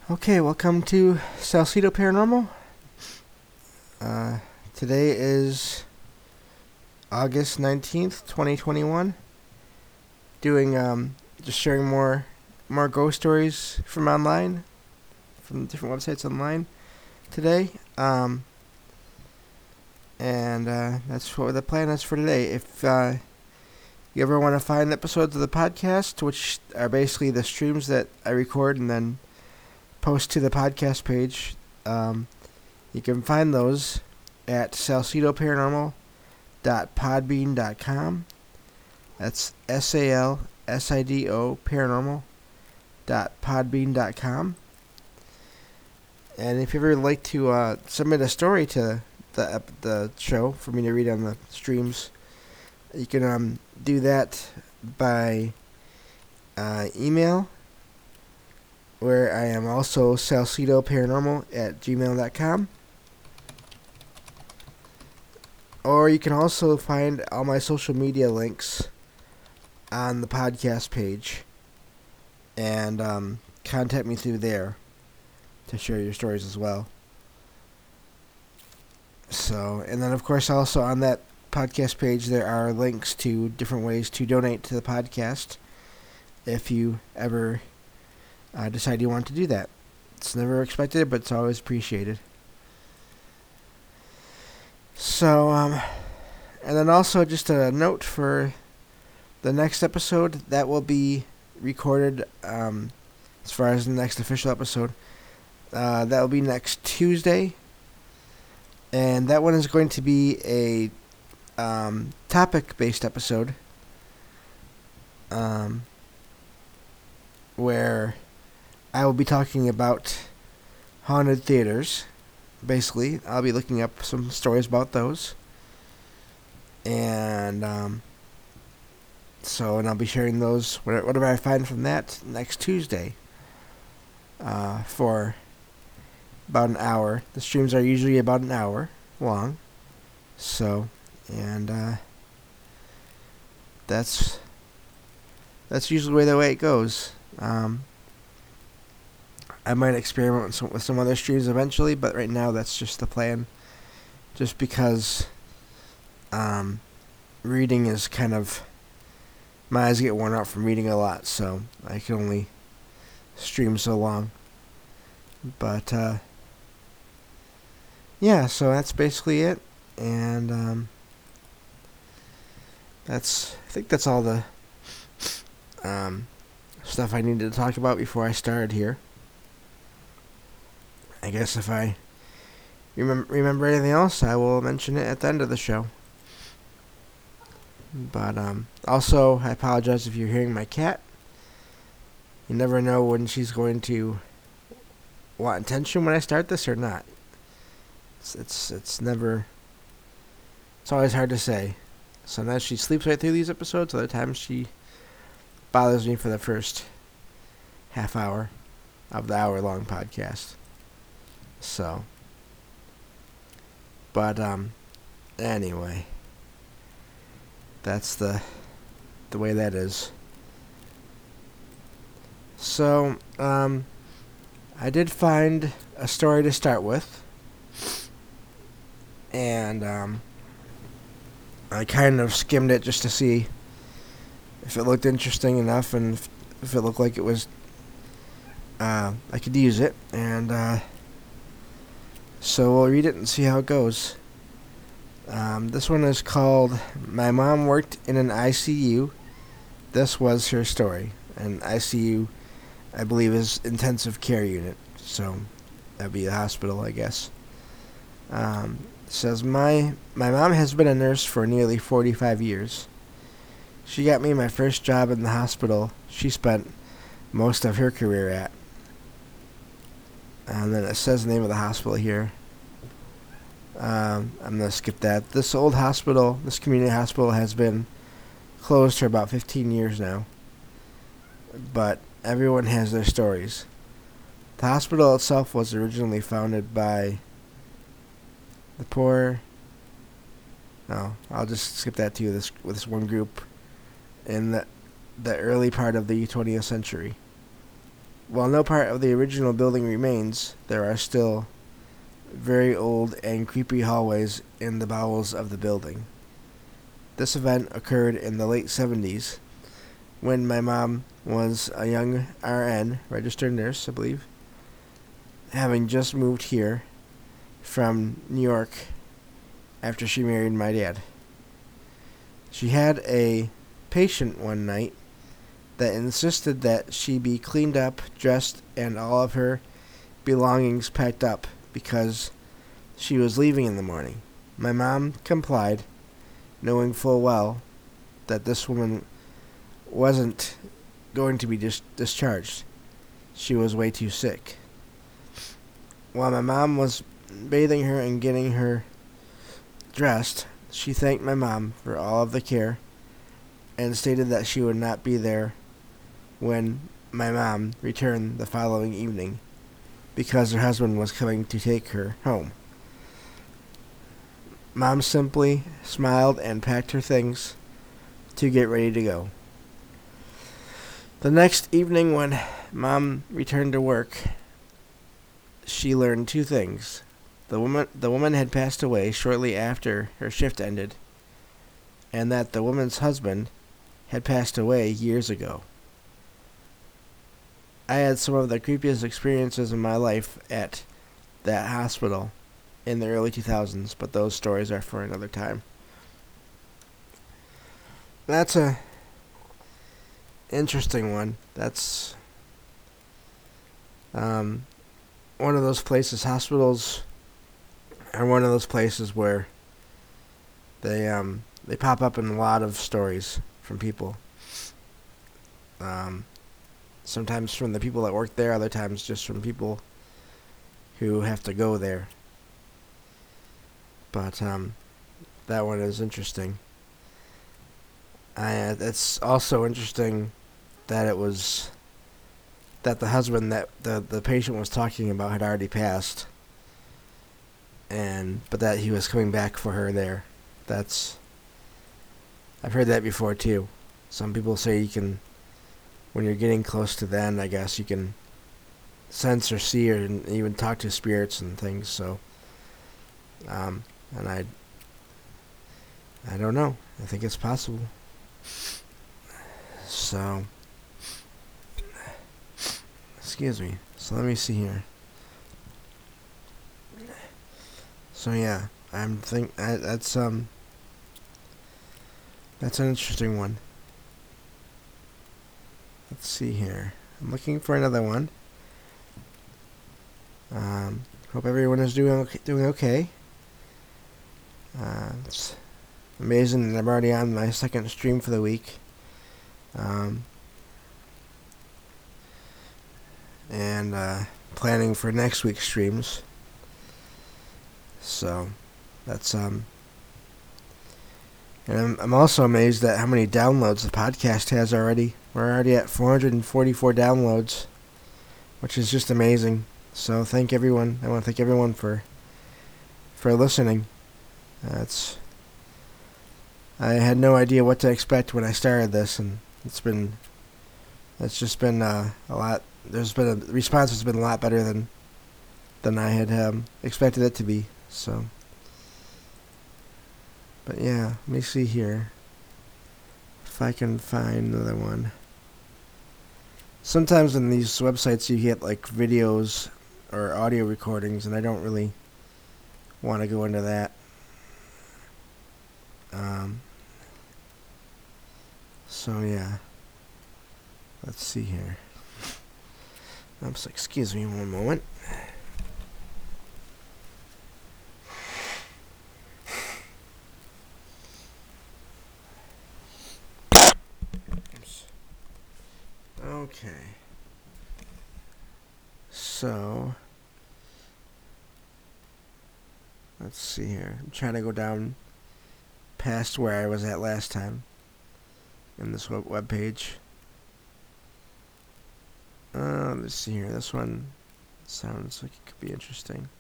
Okay, welcome to Salcedo Paranormal. Today is August 19th, 2021. Just sharing more ghost stories from online, from different websites online today. And that's what the plan is for today. If you ever want to find episodes of the podcast, which are basically the streams that I record and then post to the podcast page, you can find those at salcidoparanormal.podbean.com. That's SALSIDO paranormal.podbean.com. And if you ever like to submit a story to the show for me to read on the streams, you can do that by email, where I am also salcidoparanormal@gmail.com. Or you can also find all my social media links on the podcast page and contact me through there to share your stories as well. So, and then of course also on that podcast page there are links to different ways to donate to the podcast if you ever decide you want to do that. It's never expected, but it's always appreciated. So, and then also just a note for the next episode that will be recorded, as far as the next official episode, that will be next Tuesday, and that one is going to be a topic-based episode, where I will be talking about haunted theaters. Basically, I'll be looking up some stories about those. And and I'll be sharing those, whatever I find from that, next Tuesday, for about an hour. The streams are usually about an hour long. So, and that's usually the way it goes. I might experiment with some other streams eventually, but right now that's just the plan. Just because reading is kind of... my eyes get worn out from reading a lot, so I can only stream so long. But, yeah, so that's basically it. And I think that's all the stuff I needed to talk about before I started here. I guess if I remember anything else, I will mention it at the end of the show. But also, I apologize if you're hearing my cat. You never know when she's going to want attention when I start this or not. It's never... it's always hard to say. Sometimes she sleeps right through these episodes. Other times she bothers me for the first half hour of the hour-long podcast. So, but anyway, that's the way that is. So, I did find a story to start with, and I kind of skimmed it just to see if it looked interesting enough and if it looked like it was I could use it, and so we'll read it and see how it goes. This one is called "My Mom Worked in an ICU. This was her story." And ICU, I believe, is intensive care unit, so that'd be the hospital, I guess. It says, my mom has been a nurse for nearly 45 years. She got me my first job in the hospital she spent most of her career at. And then it says the name of the hospital here. I'm going to skip that. This community hospital has been closed for about 15 years now. But everyone has their stories. The hospital itself was originally founded by the poor... no, I'll just skip that too. With this one group in the early part of the 20th century. While no part of the original building remains, there are still very old and creepy hallways in the bowels of the building. This event occurred in the late 70s when my mom was a young RN, registered nurse, I believe, having just moved here from New York after she married my dad. She had a patient one night that insisted that she be cleaned up, dressed, and all of her belongings packed up because she was leaving in the morning. My mom complied, knowing full well that this woman wasn't going to be discharged. She was way too sick. While my mom was bathing her and getting her dressed, she thanked my mom for all of the care and stated that she would not be there when my mom returned the following evening because her husband was coming to take her home. Mom simply smiled and packed her things to get ready to go. The next evening when Mom returned to work, she learned two things. The woman had passed away shortly after her shift ended, and that the woman's husband had passed away years ago. I had some of the creepiest experiences in my life at that hospital in the early 2000s, but those stories are for another time. That's a interesting one. That's one of those places. Hospitals are one of those places where they pop up in a lot of stories from people. Sometimes from the people that work there, other times just from people who have to go there. But that one is interesting. It's also interesting that it was that the husband that the patient was talking about had already passed, but that he was coming back for her there. I've heard that before too. Some people say you can, when you're getting close to the end, I guess you can sense or see or even talk to spirits and things. So, and I don't know. I think it's possible. So, excuse me. So let me see here. So yeah, that's an interesting one. Let's see here. I'm looking for another one. Hope everyone is doing okay. It's amazing that I'm already on my second stream for the week. And planning for next week's streams. So that's and I'm also amazed at how many downloads the podcast has already. We're already at 444 downloads, which is just amazing. So thank everyone. I want to thank everyone for listening. I had no idea what to expect when I started this, and it's just been a lot. The response has been a lot better than I had expected it to be. So, but yeah, let me see here if I can find another one. Sometimes in these websites you get like videos or audio recordings, and I don't really want to go into that. So yeah, let's see here. Oops, excuse me one moment. Okay. So, let's see here. I'm trying to go down past where I was at last time in this web page. Let's see here. This one sounds like it could be interesting.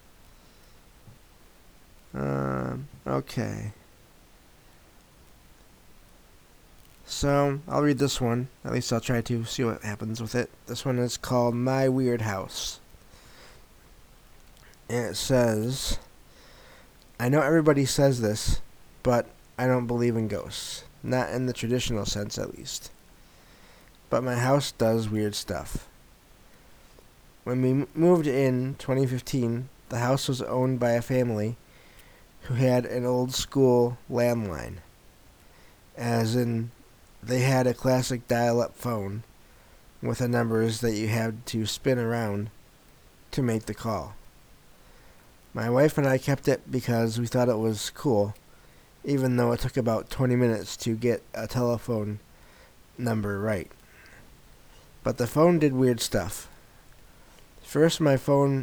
Okay. So I'll read this one. At least I'll try to see what happens with it. This one is called My Weird House. And it says, I know everybody says this, but I don't believe in ghosts. Not in the traditional sense, at least. But my house does weird stuff. When we moved in 2015, the house was owned by a family who had an old school landline. As in, they had a classic dial-up phone with the numbers that you had to spin around to make the call. My wife and I kept it because we thought it was cool, even though it took about 20 minutes to get a telephone number right. But the phone did weird stuff. First, my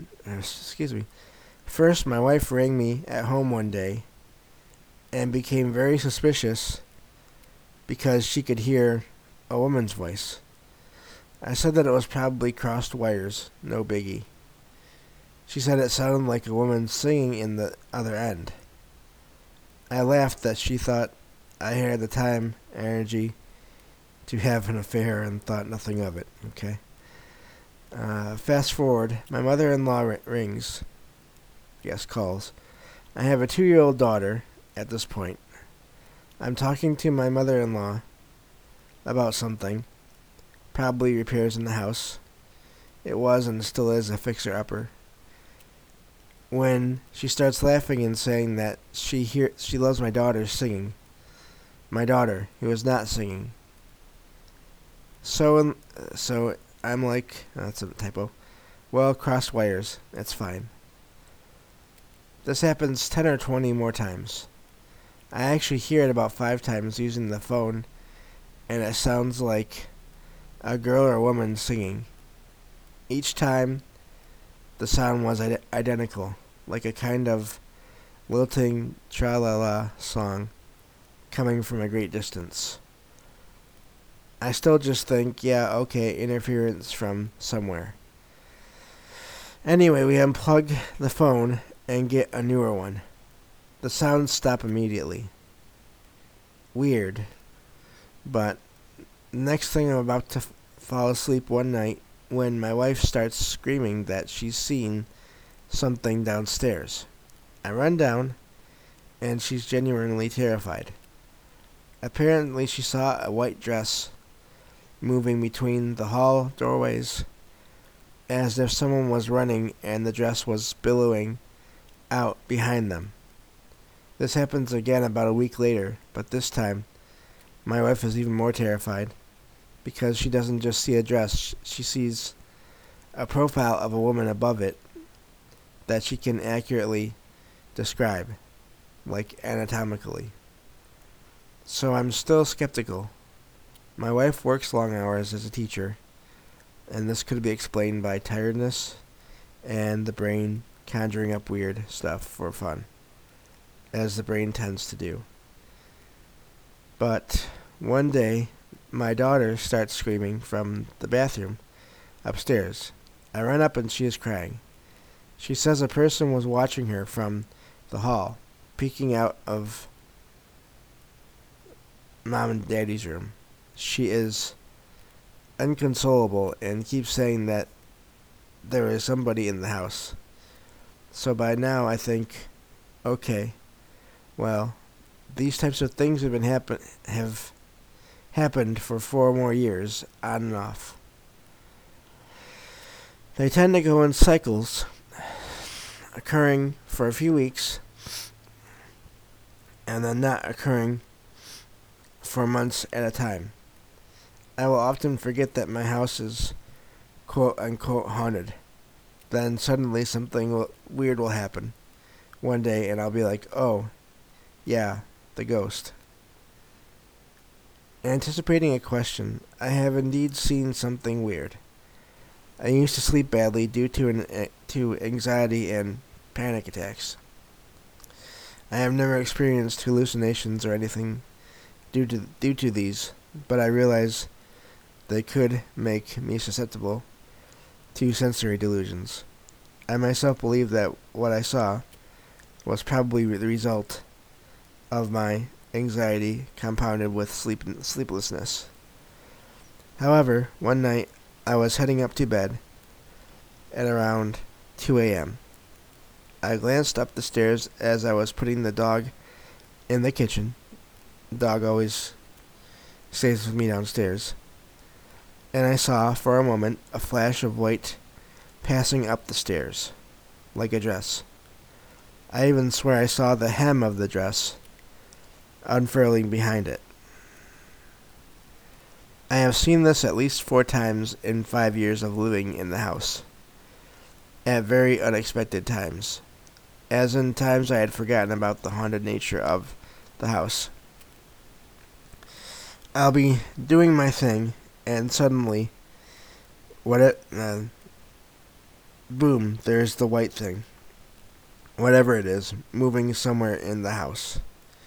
wife rang me at home one day and became very suspicious because she could hear a woman's voice. I said that it was probably crossed wires, no biggie. She said it sounded like a woman singing in the other end. I laughed that she thought I had the time, energy to have an affair and thought nothing of it, okay? Fast forward, my mother-in-law rings. Yes, calls. I have a 2-year-old daughter at this point. I'm talking to my mother-in-law about something, probably repairs in the house. It was and still is a fixer-upper. When she starts laughing and saying that she loves my daughter singing. My daughter, who is not singing. So I'm like, that's a typo. Well, crossed wires. That's fine. This happens 10 or 20 more times. I actually hear it about 5 times using the phone, and it sounds like a girl or a woman singing. Each time, the sound was identical, like a kind of lilting tra-la-la song coming from a great distance. I still just think, yeah, okay, interference from somewhere. Anyway, we unplug the phone and get a newer one. The sounds stop immediately. Weird. But next thing, I'm about to fall asleep one night when my wife starts screaming that she's seen something downstairs. I run down, and she's genuinely terrified. Apparently, she saw a white dress moving between the hall doorways as if someone was running and the dress was billowing out behind them. This happens again about a week later, but this time, my wife is even more terrified because she doesn't just see a dress, she sees a profile of a woman above it that she can accurately describe, like anatomically. So I'm still skeptical. My wife works long hours as a teacher, and this could be explained by tiredness and the brain conjuring up weird stuff for fun, as the brain tends to do. But one day, my daughter starts screaming from the bathroom upstairs. I run up and she is crying. She says a person was watching her from the hall, peeking out of Mom and Daddy's room. She is inconsolable and keeps saying that there is somebody in the house. So by now I think, okay, well, these types of things have happened for 4 more years, on and off. They tend to go in cycles, occurring for a few weeks, and then not occurring for months at a time. I will often forget that my house is quote-unquote haunted. Then suddenly something weird will happen one day, and I'll be like, oh, yeah, the ghost. Anticipating a question, I have indeed seen something weird. I used to sleep badly due to anxiety and panic attacks. I have never experienced hallucinations or anything due to these, but I realize they could make me susceptible to sensory delusions. I myself believe that what I saw was probably the result of my anxiety compounded with sleeplessness. However, one night I was heading up to bed at around 2 a.m. I glanced up the stairs as I was putting the dog in the kitchen. The dog always stays with me downstairs. And I saw, for a moment, a flash of white passing up the stairs, like a dress. I even swear I saw the hem of the dress unfurling behind it. I have seen this at least 4 times in 5 years of living in the house, at very unexpected times, as in times I had forgotten about the haunted nature of the house. I'll be doing my thing, and suddenly, boom, there's the white thing, whatever it is, moving somewhere in the house.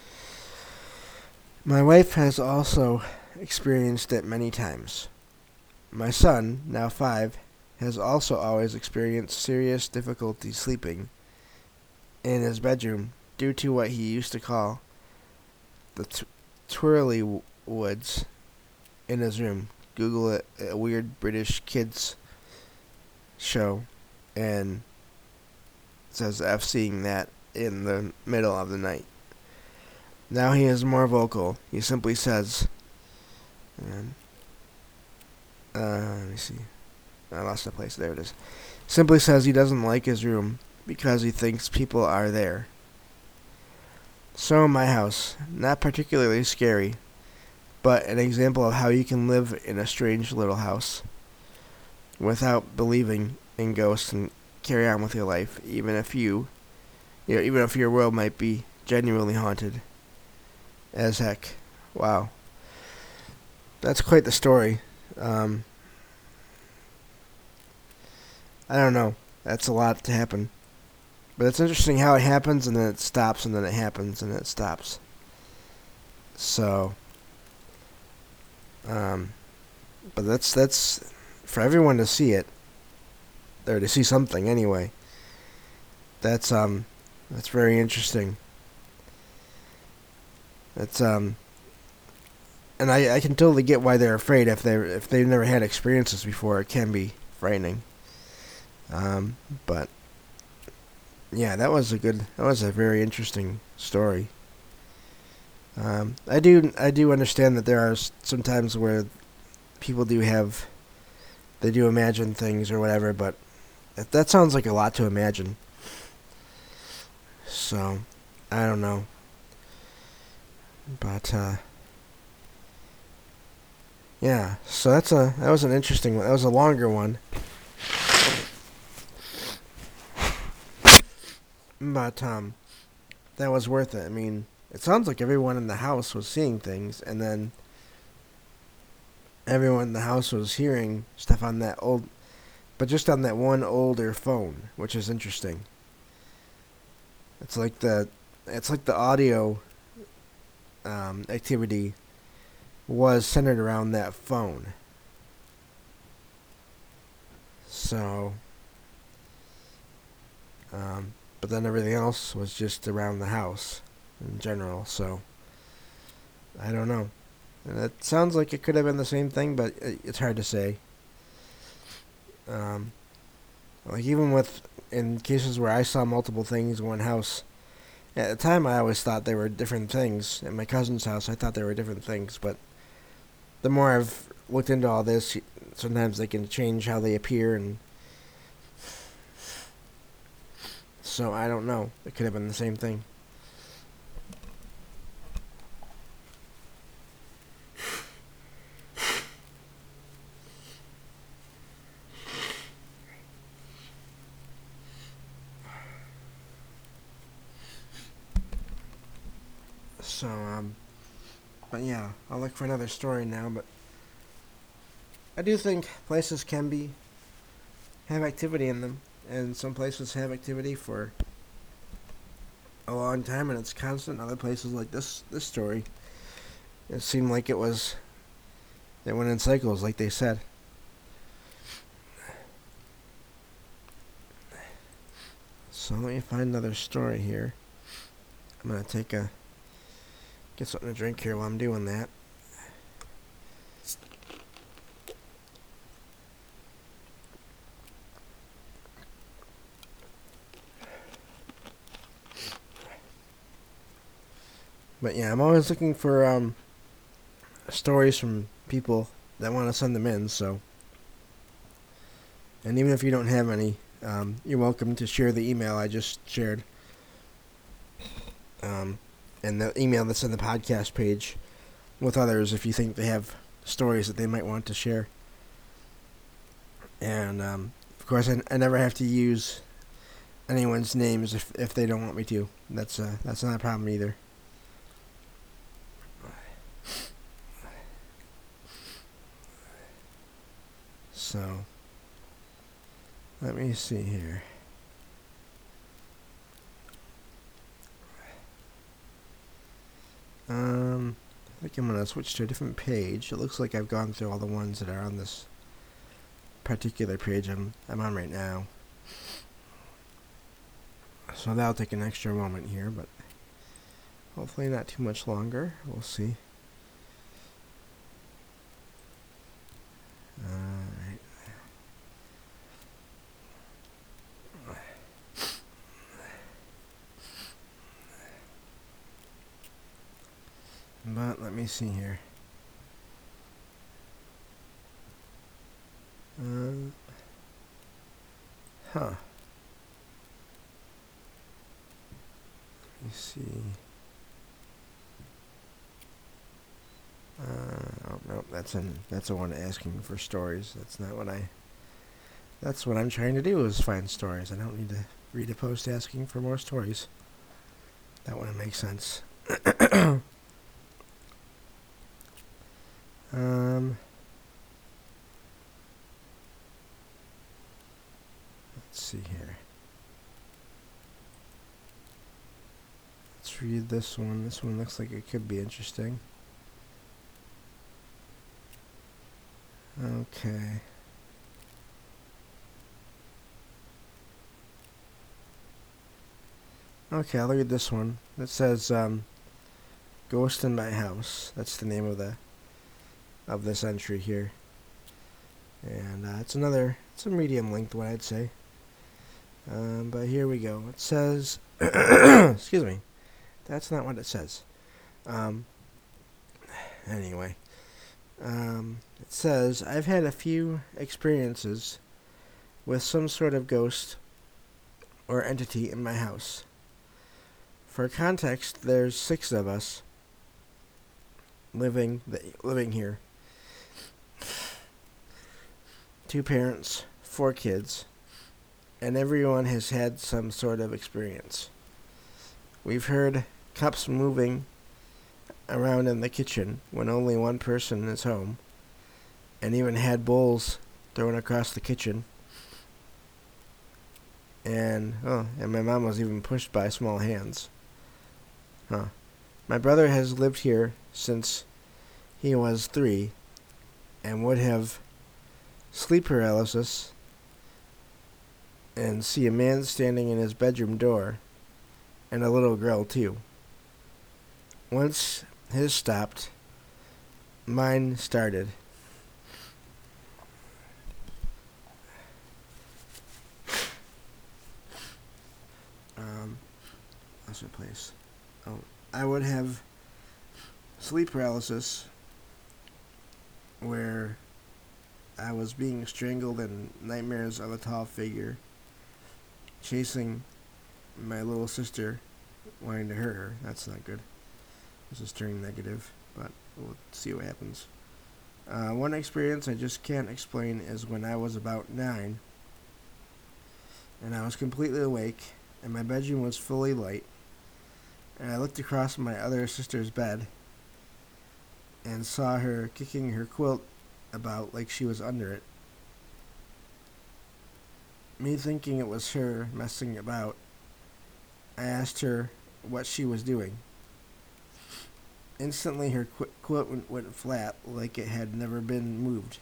My wife has also experienced it many times. My son, now 5, has also always experienced serious difficulty sleeping in his bedroom due to what he used to call the twirly woods in his room. Google it, a weird British kids show, and it says I've seen that in the middle of the night. Now he is more vocal. He simply says, let me see. I lost the place. There it is. Simply says he doesn't like his room because he thinks people are there. So in my house, not particularly scary, but an example of how you can live in a strange little house without believing in ghosts and carry on with your life, even if even if your world might be genuinely haunted as heck. Wow. That's quite the story. I don't know. That's a lot to happen. But it's interesting how it happens and then it stops and then it happens and then it stops. So, but that's for everyone to see it, or to see something anyway. That's very interesting. And I can totally get why they're afraid if they've never had experiences before. It can be frightening. But yeah, that was a very interesting story. I do understand that there are some times where people do imagine things or whatever, but that sounds like a lot to imagine. So, I don't know. But yeah, so that was an interesting one. That was a longer one. But that was worth it. I mean, it sounds like everyone in the house was seeing things, and then everyone in the house was hearing stuff on that just on that one older phone, which is interesting. It's like the audio activity was centered around that phone. So, but then everything else was just around the house in general. So, I don't know. And it sounds like it could have been the same thing, but it's hard to say. Like even in cases where I saw multiple things in one house, at the time I always thought they were different things. At my cousin's house, I thought they were different things, but the more I've looked into all this, sometimes they can change how they appear, and so I don't know. It could have been the same thing. So, but yeah, I'll look for another story now, but I do think places can have activity in them, and some places have activity for a long time and it's constant. Other places, like this story, it seemed like it went in cycles, like they said. So let me find another story here. I'm gonna take a get something to drink here while I'm doing that. But yeah, I'm always looking for stories from people that want to send them in. So, and even if you don't have any, you're welcome to share the email I just shared, and the email that's in the podcast page with others if you think they have stories that they might want to share. And of course, I never have to use anyone's names if they don't want me to. That's not a problem either. So, let me see here. I think I'm going to switch to a different page. It looks like I've gone through all the ones that are on this particular page I'm on right now. So that'll take an extra moment here, but hopefully not too much longer. We'll see. Alright. But let me see here. Let me see. Oh no, that's a one asking for stories. That's not what That's what I'm trying to do is find stories. I don't need to read a post asking for more stories. That wouldn't make sense. Let's see here. Let's read this one. This one looks like it could be interesting. Okay. Okay, I'll read this one. It says, Ghost in My House. That's the name of this entry here. And it's a medium length one, I'd say. But here we go. It says, excuse me. That's not what it says. Anyway. It says, I've had a few experiences with some sort of ghost or entity in my house. For context, there's 6 of us living here. 2 parents, 4 kids, and everyone has had some sort of experience. We've heard cups moving around in the kitchen when only one person is home, and even had bowls thrown across the kitchen. And my mom was even pushed by small hands. My brother has lived here since he was 3 and would have sleep paralysis and see a man standing in his bedroom door and a little girl too. Once his stopped, mine started. What's the place? I would have sleep paralysis where I was being strangled and nightmares of a tall figure chasing my little sister, wanting to hurt her. That's not good. This is turning negative, but we'll see what happens. One experience I just can't explain is when I was about 9 and I was completely awake and my bedroom was fully light, and I looked across my other sister's bed and saw her kicking her quilt about like she was under it. Me thinking it was her messing about, I asked her what she was doing. Instantly her quilt went flat like it had never been moved.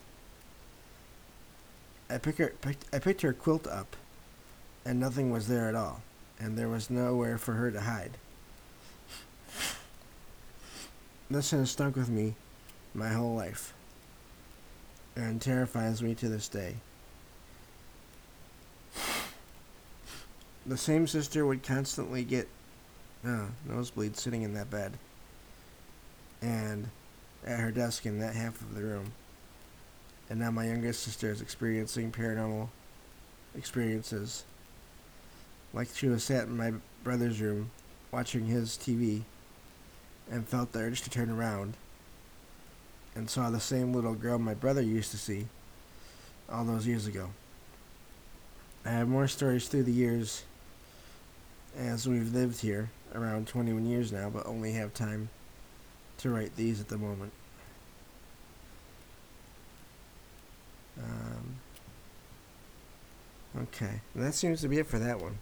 I picked her quilt up, and nothing was there at all, and there was nowhere for her to hide. This has stuck with me my whole life and terrifies me to this day. The same sister would constantly get nosebleeds sitting in that bed and at her desk in that half of the room. And now my youngest sister is experiencing paranormal experiences. Like she was sat in my brother's room watching his TV and felt the urge to turn around and saw the same little girl my brother used to see all those years ago. I have more stories through the years as we've lived here around 21 years now, but only have time to write these at the moment. Okay, and that seems to be it for that one.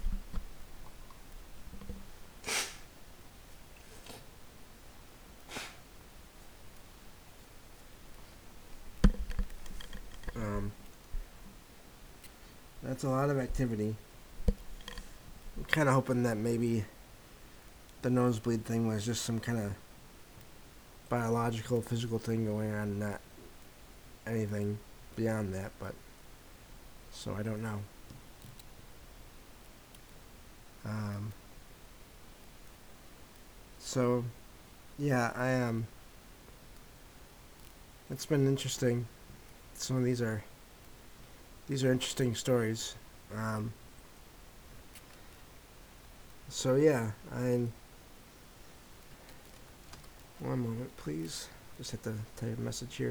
That's a lot of activity. I'm kind of hoping that maybe the nosebleed thing was just some kind of biological, physical thing going on, not anything beyond that, but so I don't know. So yeah, it's been interesting. Some of these are interesting stories. So yeah, one moment, please. Just have to type a message here.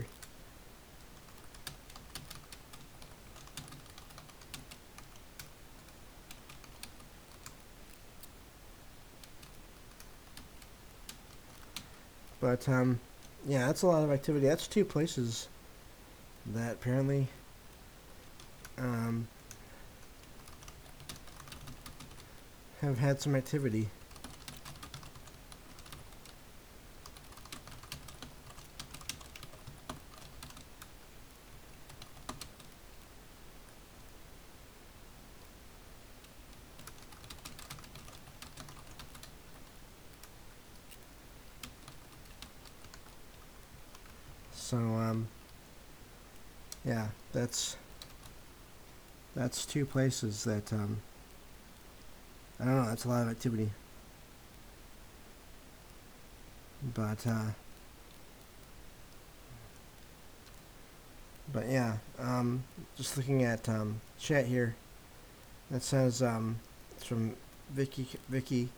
But yeah, that's a lot of activity. That's two places that apparently have had some activity. So yeah, that's two places that I don't know. That's a lot of activity. But yeah, just looking at chat here. That says it's from Vicky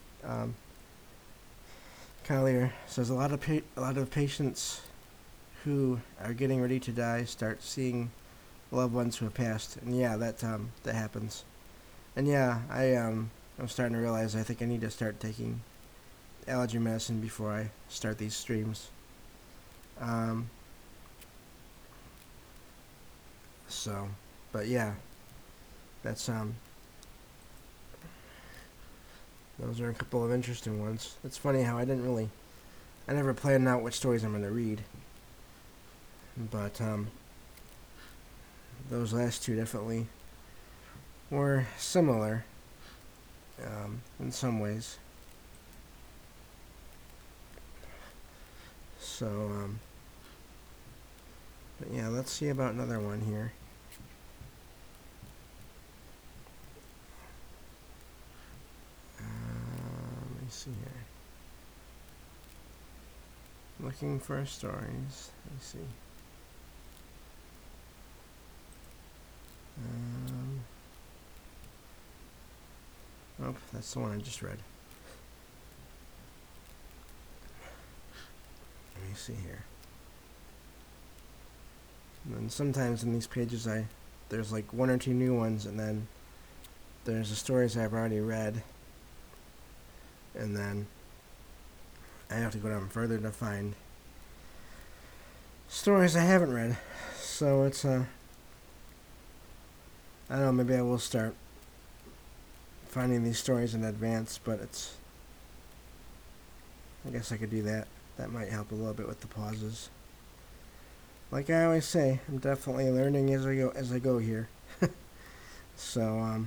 Collier. Says a lot of patients who are getting ready to die start seeing loved ones who have passed, and yeah, that happens. And yeah, I'm starting to realize I think I need to start taking allergy medicine before I start these streams. So, but yeah, that's those are a couple of interesting ones. It's funny how I never planned out which stories I'm gonna read, but those last two definitely were similar in some ways. So, but yeah, let's see about another one here. Let me see here. Looking for stories. Let me see. Oh, that's the one I just read. Let me see here. And then sometimes in these pages there's like one or two new ones, and then there's the stories I've already read, and then I have to go down further to find stories I haven't read. So it's I don't know, maybe I will start finding these stories in advance, but I guess I could do that. That might help a little bit with the pauses. Like I always say, I'm definitely learning as I go here. So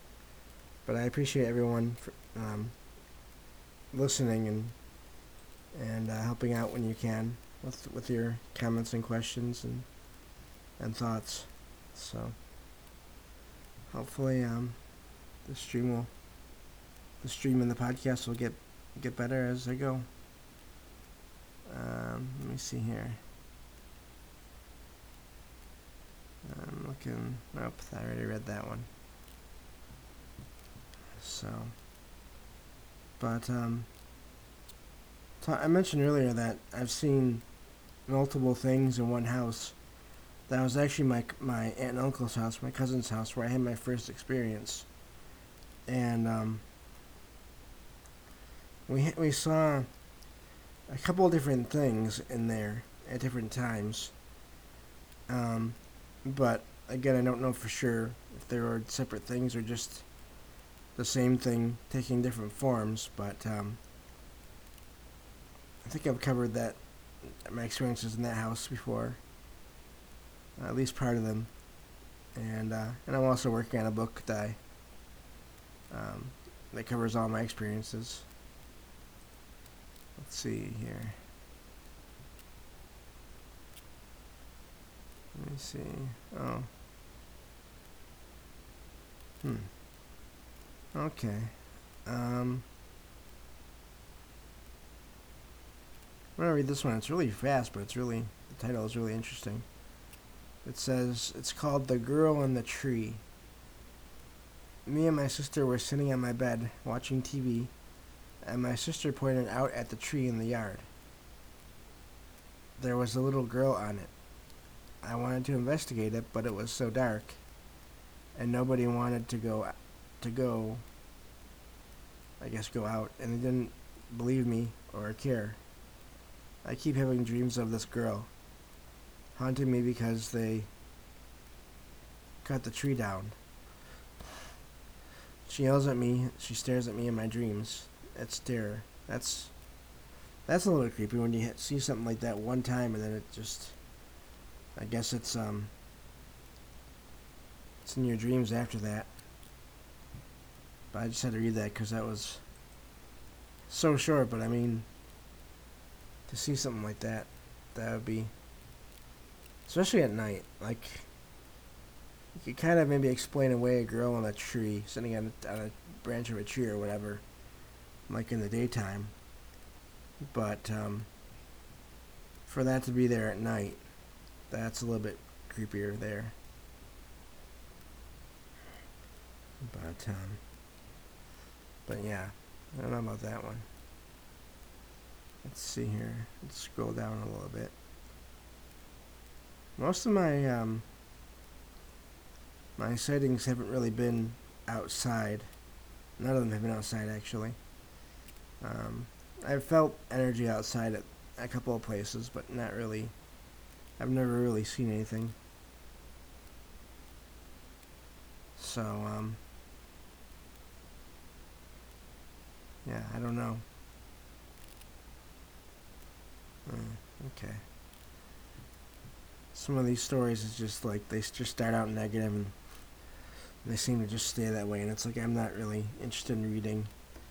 but I appreciate everyone for listening and and helping out when you can with your comments and questions and thoughts. So hopefully the stream will the stream and the podcast will get better as I go. Let me see here. I'm looking. Nope, I already read that one. So, but I mentioned earlier that I've seen multiple things in one house. That was actually my aunt and uncle's house, my cousin's house, where I had my first experience, and we saw a couple of different things in there at different times. But again, I don't know for sure if they were separate things or just the same thing taking different forms. But I think I've covered that my experiences in that house before, at least part of them. And I'm also working on a book that covers all my experiences. Let's see here. Let me see. Oh. Okay. I'm gonna read this one. It's really fast, but the title is really interesting. It says, it's called The Girl in the Tree. Me and my sister were sitting on my bed watching TV, and my sister pointed out at the tree in the yard. There was a little girl on it. I wanted to investigate it, but it was so dark, and nobody wanted to go out, and they didn't believe me or care. I keep having dreams of this girl, haunting me because they cut the tree down. She yells at me, she stares at me in my dreams. It's terror. That's a little creepy when you see something like that one time and then it just, I guess it's in your dreams after that. But I just had to read that because that was so short. But I mean, to see something like that, that would be, especially at night. Like, you could kind of maybe explain away a girl on a tree, sitting on a branch of a tree or whatever, like in the daytime. But for that to be there at night, that's a little bit creepier there. But yeah, I don't know about that one. Let's see here. Let's scroll down a little bit. Most of my my sightings haven't really been outside. None of them have been outside, actually. I've felt energy outside at a couple of places, but not really. I've never really seen anything. So, yeah, I don't know. Okay. Some of these stories is just like, they just start out negative and they seem to just stay that way, and it's like I'm not really interested in reading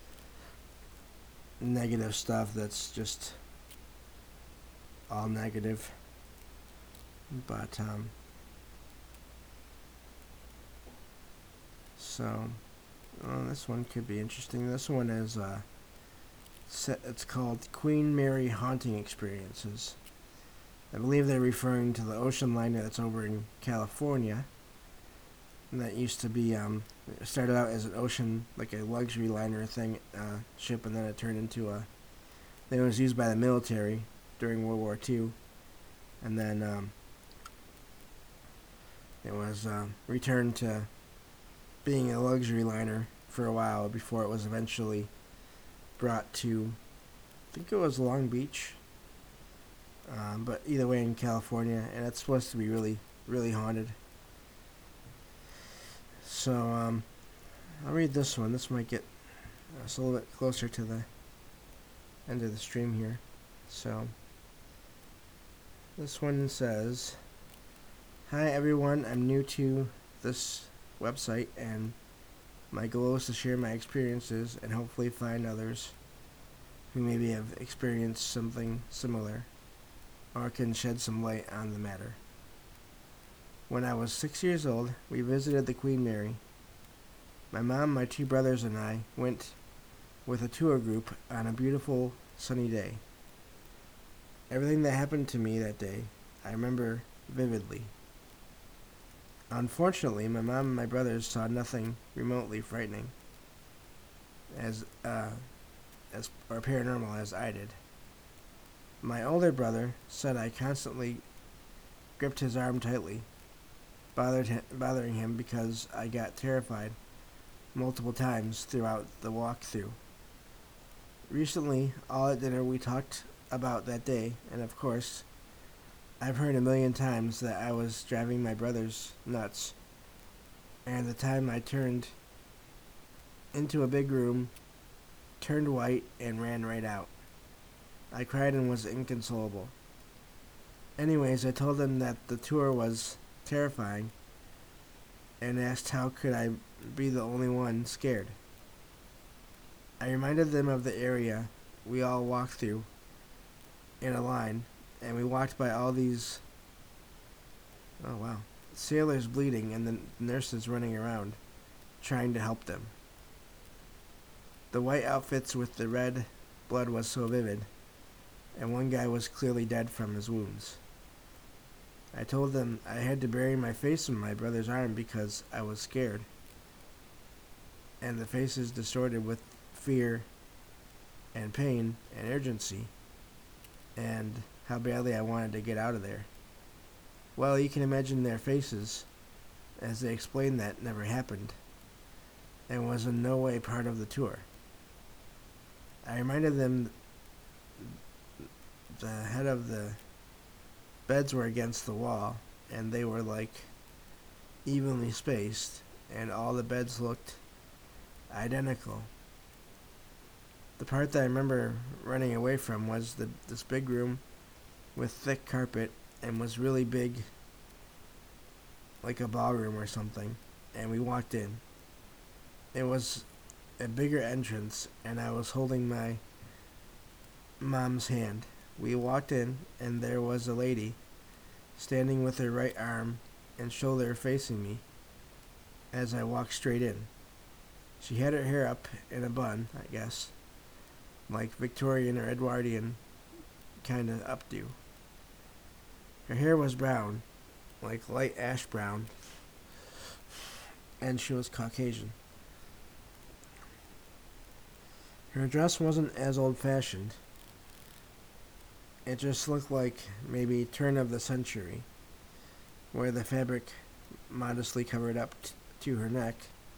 negative stuff that's just all negative. But so this one could be interesting. This one is it's called Queen Mary Haunting Experiences. I believe they're referring to the ocean liner that's over in California. And that used to be, it started out as an ocean, like a luxury liner thing, ship, and then it turned into it was used by the military during World War II. And then it was returned to being a luxury liner for a while before it was eventually brought to, I think it was Long Beach. But either way, in California, and it's supposed to be really, really haunted. So, I'll read this one. This might get us a little bit closer to the end of the stream here. So, this one says, "Hi everyone, I'm new to this website, and my goal is to share my experiences and hopefully find others who maybe have experienced something similar or can shed some light on the matter. When I was 6 years old, we visited the Queen Mary. My mom, my two brothers, and I went with a tour group on a beautiful sunny day. Everything that happened to me that day, I remember vividly. Unfortunately, my mom and my brothers saw nothing remotely frightening as or paranormal as I did. My older brother said I constantly gripped his arm tightly, bothering him because I got terrified multiple times throughout the walkthrough. Recently, all at dinner we talked about that day, and of course, I've heard a million times that I was driving my brothers nuts, and the time I turned into a big room, turned white, and ran right out. I cried and was inconsolable. Anyways, I told them that the tour was terrifying and asked how could I be the only one scared. I reminded them of the area we all walked through in a line, and we walked by all these, oh wow, sailors bleeding and the nurses running around trying to help them. The white outfits with the red blood was so vivid, and one guy was clearly dead from his wounds. I told them I had to bury my face in my brother's arm because I was scared, and the faces distorted with fear and pain and urgency, and how badly I wanted to get out of there. Well, you can imagine their faces as they explained that never happened and was in no way part of the tour. I reminded them the head of the beds were against the wall, and they were like evenly spaced, and all the beds looked identical. The part that I remember running away from was this big room with thick carpet and was really big, like a ballroom or something, and we walked in. It was a bigger entrance, and I was holding my mom's hand. We walked in, and there was a lady standing with her right arm and shoulder facing me as I walked straight in. She had her hair up in a bun, I guess, like Victorian or Edwardian kind of updo. Her hair was brown, like light ash brown, and she was Caucasian. Her dress wasn't as old-fashioned. It just looked like maybe turn of the century, where the fabric modestly covered up to her neck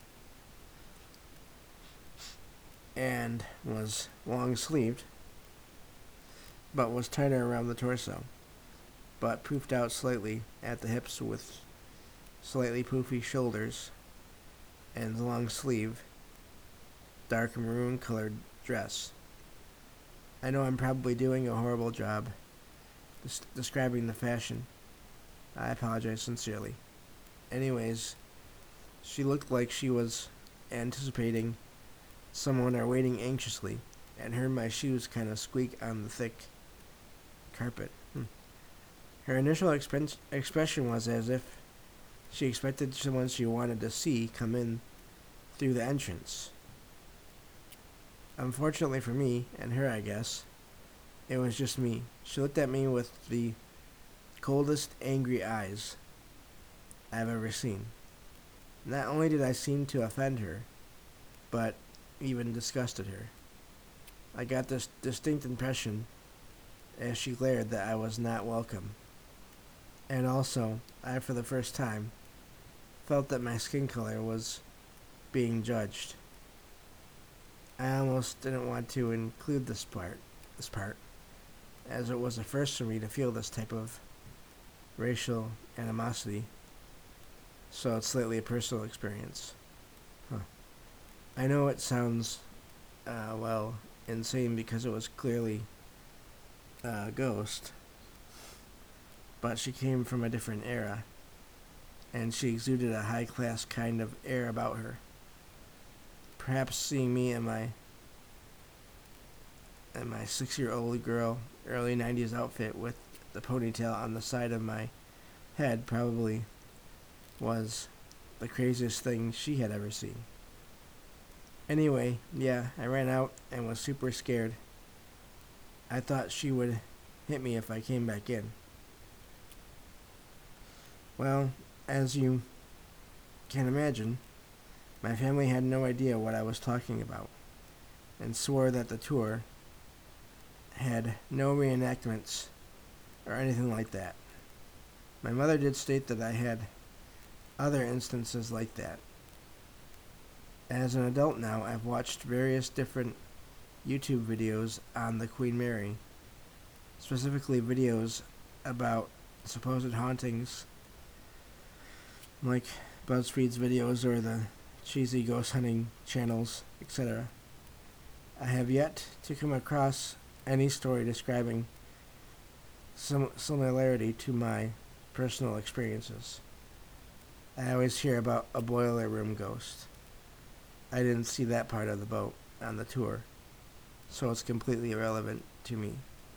and was long-sleeved, but was tighter around the torso, but poofed out slightly at the hips with slightly poofy shoulders and long sleeve, dark maroon colored dress. I know I'm probably doing a horrible job describing the fashion. I apologize sincerely. Anyways, she looked like she was anticipating someone or waiting anxiously, and heard my shoes kind of squeak on the thick carpet. Her initial expression was as if she expected someone she wanted to see come in through the entrance. Unfortunately for me, and her I guess, it was just me. She looked at me with the coldest, angry eyes I've ever seen. Not only did I seem to offend her, but even disgusted her. I got this distinct impression as she glared that I was not welcome. And also, I for the first time felt that my skin color was being judged. I almost didn't want to include this part, as it was a first for me to feel this type of racial animosity, so it's slightly a personal experience. I know it sounds, insane because it was clearly a ghost, but she came from a different era, and she exuded a high-class kind of air about her. Perhaps seeing me in my and my 6-year-old girl early 90s outfit with the ponytail on the side of my head probably was the craziest thing she had ever seen. Anyway, yeah, I ran out and was super scared. I thought she would hit me if I came back in. Well, as you can imagine, my family had no idea what I was talking about and swore that the tour had no reenactments or anything like that. My mother did state that I had other instances like that. As an adult now, I've watched various different YouTube videos on the Queen Mary, specifically videos about supposed hauntings, like BuzzFeed's videos or the cheesy ghost hunting channels, etc. I have yet to come across any story describing some similarity to my personal experiences. I always hear about a boiler room ghost. I didn't see that part of the boat on the tour, so it's completely irrelevant to me.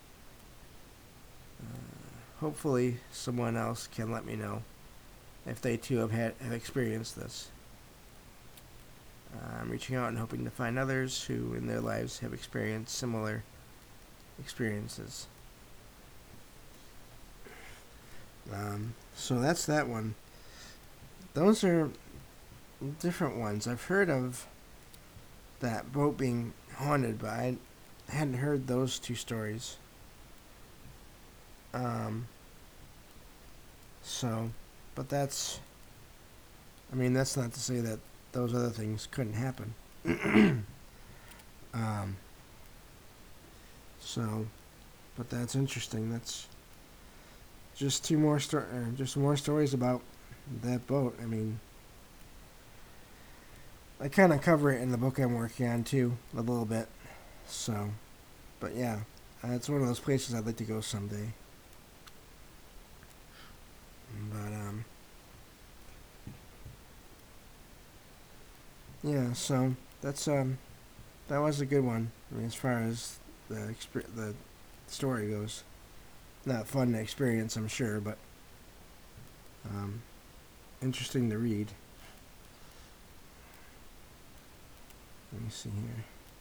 Hopefully someone else can let me know if they too have experienced this. I'm reaching out and hoping to find others who in their lives have experienced similar experiences. So that's that one. Those are different ones. I've heard of that boat being haunted, but I hadn't heard those two stories. But that's not to say that those other things couldn't happen. But that's interesting. That's just more stories about that boat. I kind of cover it in the book I'm working on too, a little bit. But yeah, it's one of those places I'd like to go someday. But yeah. So that's that was a good one. As far as the story goes, not fun to experience, I'm sure, but interesting to read. Let me see here.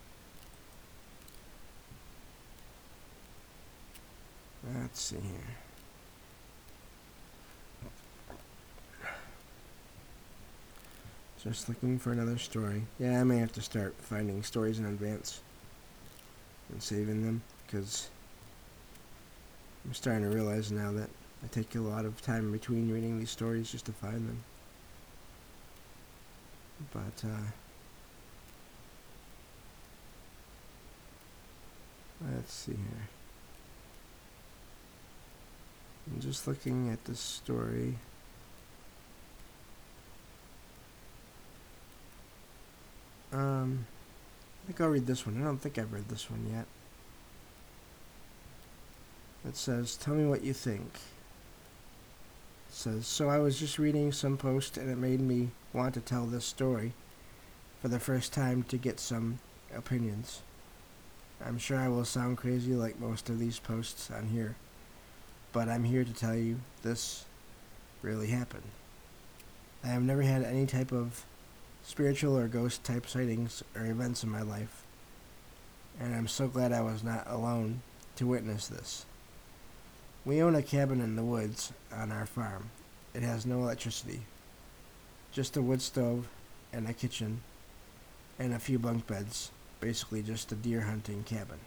Let's see here. Just looking for another story. Yeah, I may have to start finding stories in advance and saving them, because I'm starting to realize now that I take a lot of time between reading these stories just to find them. But let's see here. I'm just looking at this story. I think I'll read this one. I don't think I've read this one yet. It says, "Tell me what you think." It says, "So I was just reading some post and it made me want to tell this story for the first time to get some opinions. I'm sure I will sound crazy like most of these posts on here, but I'm here to tell you this really happened. I have never had any type of spiritual or ghost type sightings or events in my life, and I'm so glad I was not alone to witness this. We own a cabin in the woods on our farm. It has no electricity, just a wood stove and a kitchen and a few bunk beds, basically just a deer hunting cabin.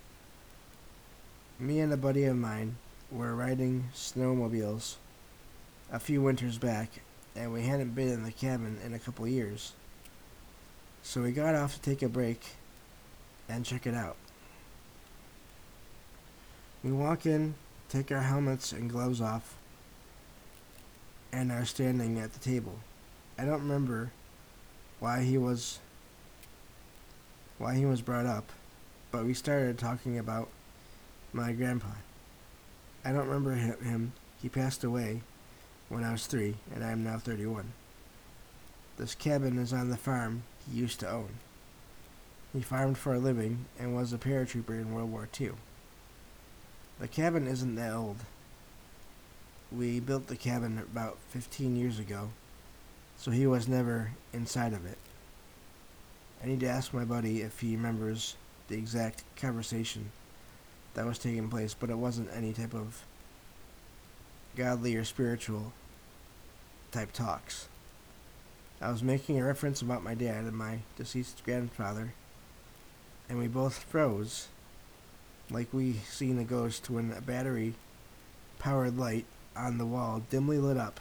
Me and a buddy of mine were riding snowmobiles a few winters back, and we hadn't been in the cabin in a couple years. So we got off to take a break and check it out. We walk in, take our helmets and gloves off, and are standing at the table. I don't remember why he was brought up, but we started talking about my grandpa. I don't remember him. He passed away when I was 3, and I am now 31. This cabin is on the farm he used to own. He farmed for a living and was a paratrooper in World War II. The cabin isn't that old. We built the cabin about 15 years ago, so he was never inside of it. I need to ask my buddy if he remembers the exact conversation that was taking place, but it wasn't any type of godly or spiritual type talks. I was making a reference about my dad and my deceased grandfather, and we both froze like we seen a ghost when a battery powered light on the wall dimly lit up.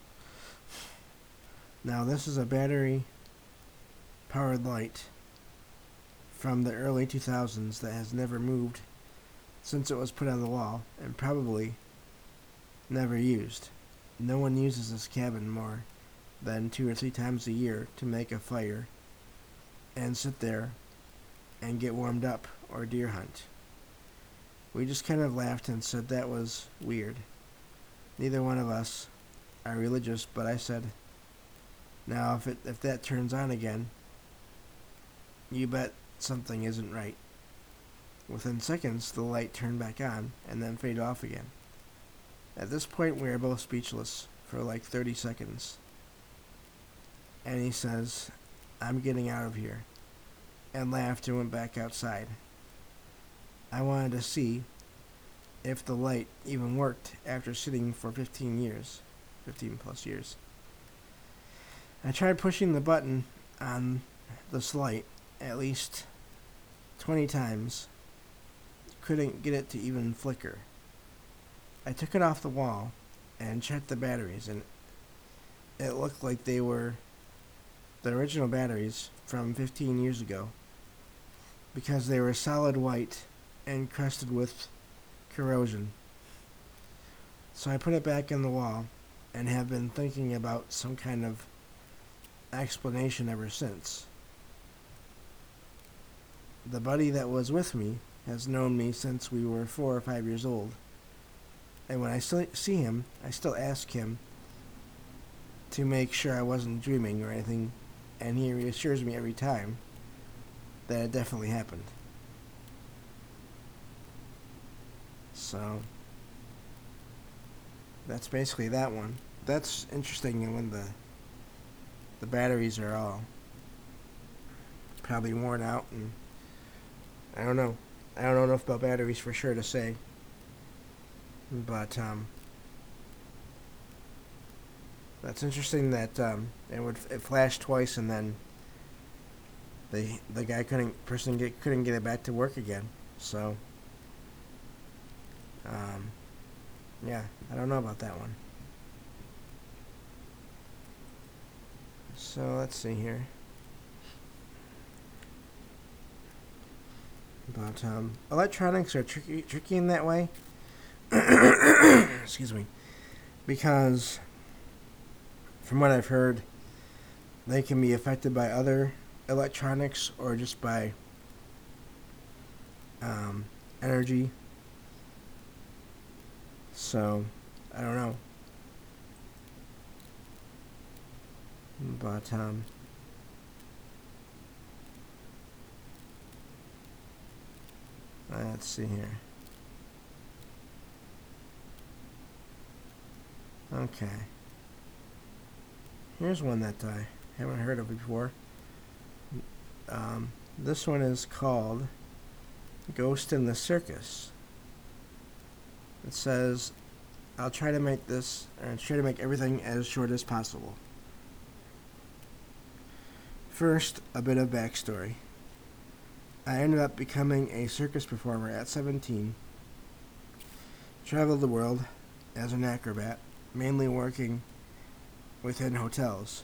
Now this is a battery powered light from the early 2000s that has never moved since it was put on the wall, and probably never used. No one uses this cabin more than 2 or 3 times a year to make a fire and sit there and get warmed up or deer hunt. We just kind of laughed and said that was weird. Neither one of us are religious, but I said, now if that turns on again, you bet something isn't right. Within seconds, the light turned back on and then faded off again. At this point, we are both speechless for like 30 seconds. And he says, I'm getting out of here, and laughed and went back outside. I wanted to see if the light even worked after sitting for 15 plus years. I tried pushing the button on this light at least 20 times. Couldn't get it to even flicker. I took it off the wall and checked the batteries, and it looked like they were the original batteries from 15 years ago, because they were solid white and crusted with corrosion. So I put it back in the wall and have been thinking about some kind of explanation ever since. The buddy that was with me has known me since we were 4 or 5 years old, and when I see him, I still ask him to make sure I wasn't dreaming or anything, and he reassures me every time that it definitely happened. So that's basically that one. That's interesting when the batteries are all probably worn out, and I don't know enough about batteries for sure to say, but that's interesting that it flashed twice, and then the guy couldn't get it back to work again. So yeah, I don't know about that one. So let's see here. But electronics are tricky in that way. Excuse me. Because from what I've heard, they can be affected by other electronics or just by energy. So I don't know. But let's see here. Okay. Here's one that I haven't heard of before. This one is called Ghost in the Circus. It says, I'll try to make everything as short as possible. First, a bit of backstory. I ended up becoming a circus performer at 17. Traveled the world as an acrobat, mainly working within hotels.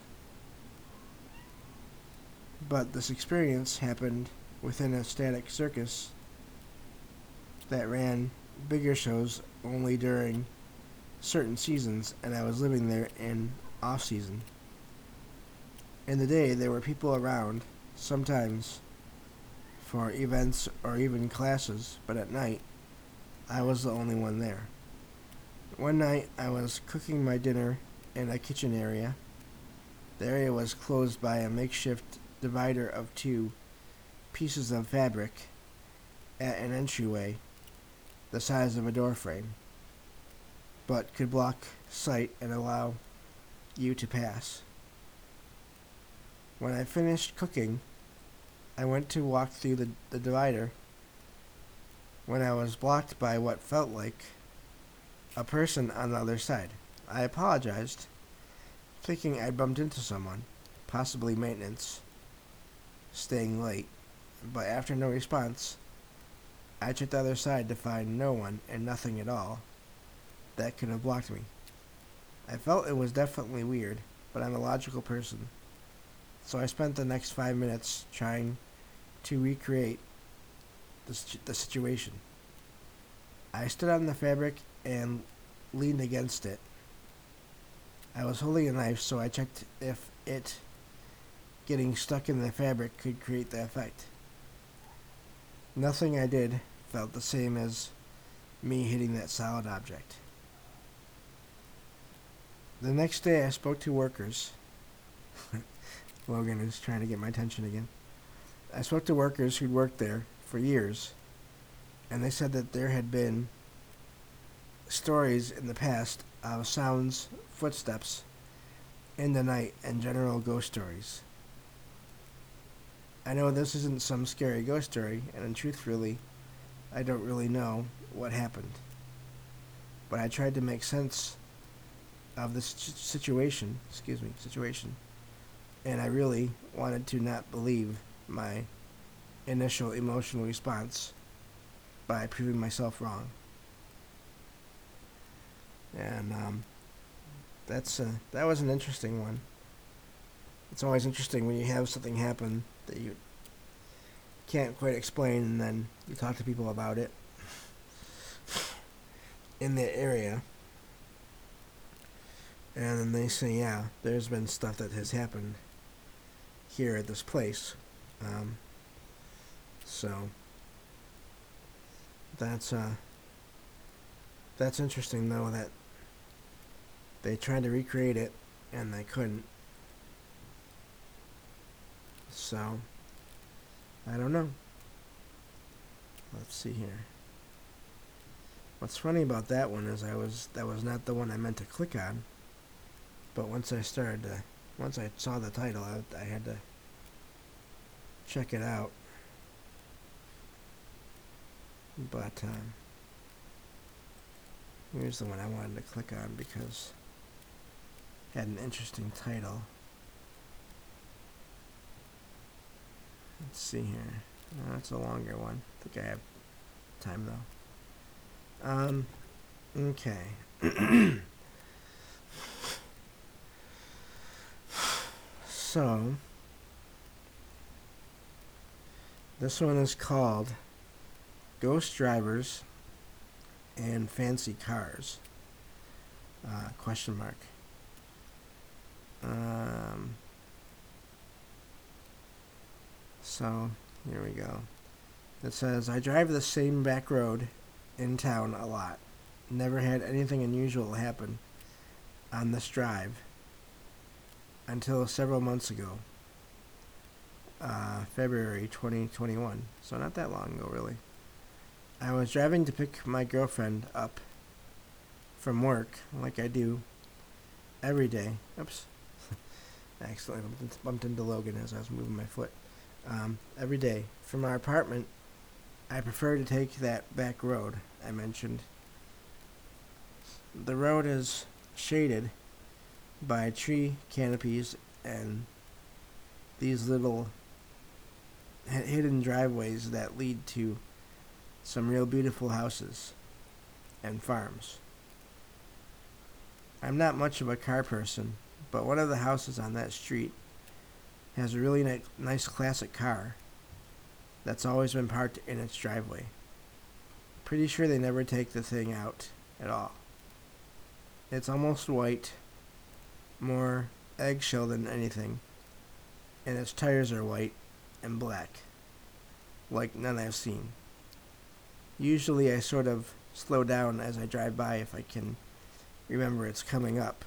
But this experience happened within a static circus that ran bigger shows only during certain seasons, and I was living there in off-season. In the day, there were people around, sometimes for events or even classes, but at night, I was the only one there. One night, I was cooking my dinner in a kitchen area. The area was closed by a makeshift divider of 2 pieces of fabric at an entryway the size of a door frame, but could block sight and allow you to pass. When I finished cooking, I went to walk through the divider when I was blocked by what felt like a person on the other side. I apologized, thinking I'd bumped into someone, possibly maintenance, staying late, but after no response, I checked the other side to find no one and nothing at all that could have blocked me. I felt it was definitely weird, but I'm a logical person, so I spent the next 5 minutes trying to recreate the situation. I stood on the fabric and leaned against it. I was holding a knife, so I checked if it getting stuck in the fabric could create the effect. Nothing I did felt the same as me hitting that solid object. The next day I spoke to workers. Logan is trying to get my attention again. I spoke to workers who'd worked there for years, and they said that there had been stories in the past of sounds, footsteps in the night, and general ghost stories. I know this isn't some scary ghost story, and truthfully, I don't really know what happened. But I tried to make sense of this situation, and I really wanted to not believe my initial emotional response by proving myself wrong. And that was an interesting one. It's always interesting when you have something happen that you can't quite explain, and then you talk to people about it in the area, and then they say, yeah, there's been stuff that has happened here at this place. So that's interesting, though, that they tried to recreate it and they couldn't. So I don't know. Let's see here. What's funny about that one is that was not the one I meant to click on. But once I saw the title, I had to check it out. But here's the one I wanted to click on because it had an interesting title. Let's see here. Oh, that's a longer one. I think I have time though. Okay. So, this one is called Ghost Drivers and Fancy Cars? Question mark. So, here we go. It says, I drive the same back road in town a lot. Never had anything unusual happen on this drive until several months ago. February 2021. So not that long ago, really. I was driving to pick my girlfriend up from work, like I do every day. Oops. I accidentally bumped into Logan as I was moving my foot. Every day. From our apartment, I prefer to take that back road I mentioned. The road is shaded by tree canopies and these little hidden driveways that lead to some real beautiful houses and farms. I'm not much of a car person, but one of the houses on that street has a really nice classic car that's always been parked in its driveway. Pretty sure they never take the thing out at all. It's almost white, more eggshell than anything, and its tires are white and black, like none I've seen. Usually I sort of slow down as I drive by if I can remember it's coming up,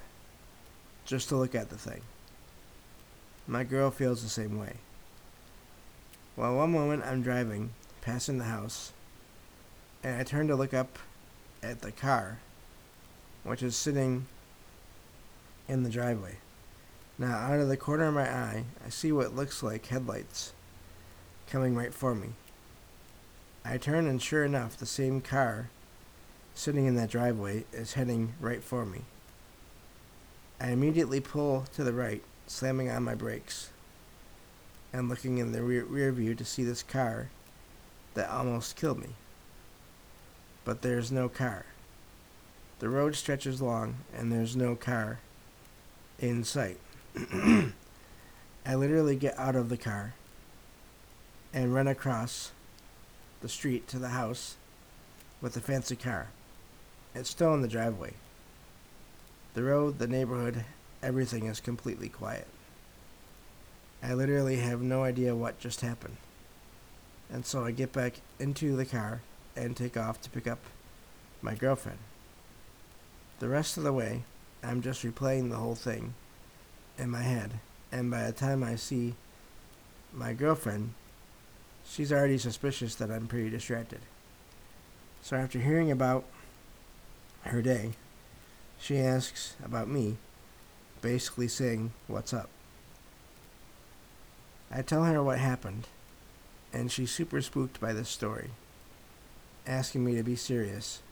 just to look at the thing. My girl feels the same way. Well, one moment I'm driving, passing the house, and I turn to look up at the car, which is sitting in the driveway. Now, out of the corner of my eye, I see what looks like headlights coming right for me. I turn, and sure enough, the same car sitting in that driveway is heading right for me. I immediately pull to the right, slamming on my brakes, and looking in the rear view to see this car that almost killed me. But there's no car. The road stretches long, and there's no car in sight. I literally get out of the car and run across the street to the house with the fancy car. It's still in the driveway. The road, the neighborhood, everything is completely quiet. I literally have no idea what just happened. And so I get back into the car and take off to pick up my girlfriend. The rest of the way, I'm just replaying the whole thing in my head, and by the time I see my girlfriend, she's already suspicious that I'm pretty distracted. So after hearing about her day, she asks about me, basically saying, "What's up?" I tell her what happened, and she's super spooked by this story, asking me to be serious.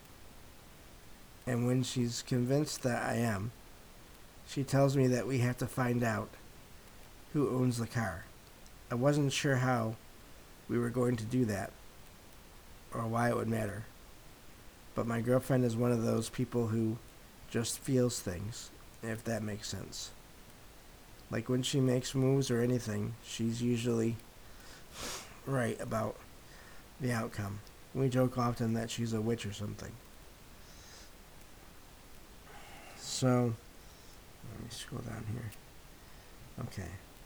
And when she's convinced that I am, she tells me that we have to find out who owns the car. I wasn't sure how we were going to do that, or why it would matter. But my girlfriend is one of those people who just feels things, if that makes sense. Like when she makes moves or anything, she's usually right about the outcome. We joke often that she's a witch or something. So, let me scroll down here. Okay.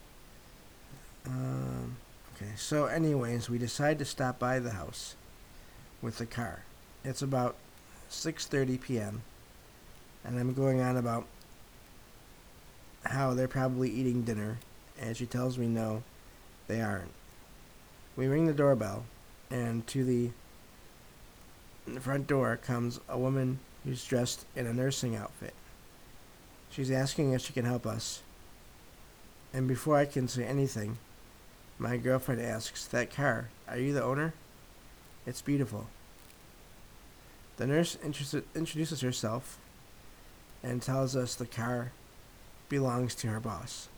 So anyways, we decide to stop by the house with the car. It's about 6:30 p.m. and I'm going on about how they're probably eating dinner, and she tells me no, they aren't. We ring the doorbell, and to the front door comes a woman who's dressed in a nursing outfit. She's asking if she can help us, and before I can say anything, my girlfriend asks, "That car, are you the owner? It's beautiful." The nurse introduces herself and tells us the car belongs to her boss.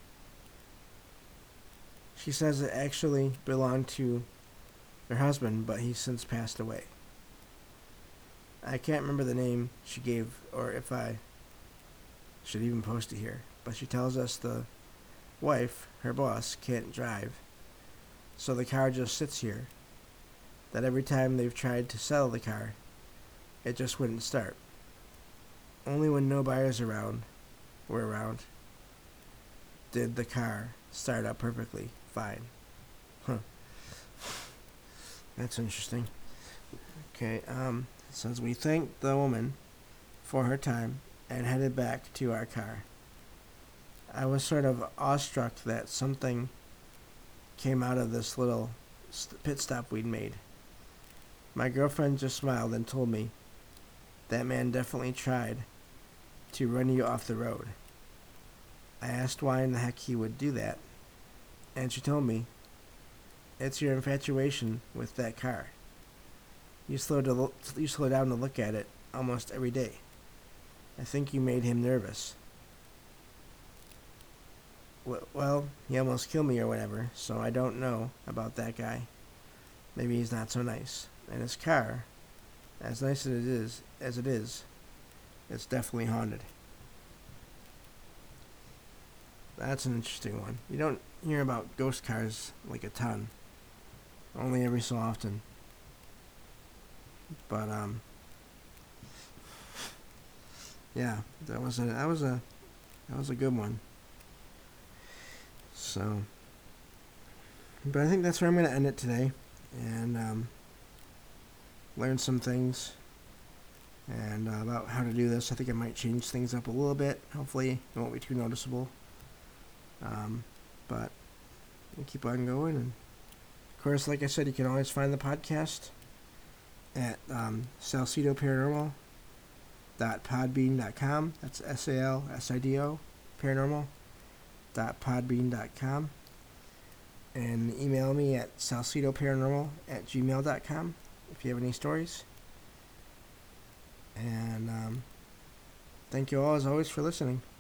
She says it actually belonged to her husband, but he's since passed away. I can't remember the name she gave or if I should even post it here, but she tells us the wife, her boss, can't drive, so the car just sits here, that every time they've tried to sell the car, it just wouldn't start. Only when no buyers were around did the car start up perfectly fine. Huh. That's interesting. Okay, it says we thanked the woman for her time and headed back to our car. I was sort of awestruck that something came out of this little pit stop we'd made. My girlfriend just smiled and told me, "That man definitely tried to run you off the road." I asked why in the heck he would do that, and she told me, "It's your infatuation with that car. You slow down to look at it almost every day. I think you made him nervous." Well, he almost killed me or whatever, so I don't know about that guy. Maybe he's not so nice. And his car, as nice as it is, it's definitely haunted. That's an interesting one. You don't hear about ghost cars like a ton. Only every so often. But yeah, that was a good one. So, but I think that's where I'm gonna end it today, and learn some things and about how to do this. I think I might change things up a little bit. Hopefully, it won't be too noticeable. But we'll keep on going, and course, like I said, you can always find the podcast at salsidoparanormal.podbean.com. That's SALSIDO paranormal.podbean.com. And email me at salsidoparanormal@gmail.com if you have any stories. And thank you all, as always, for listening.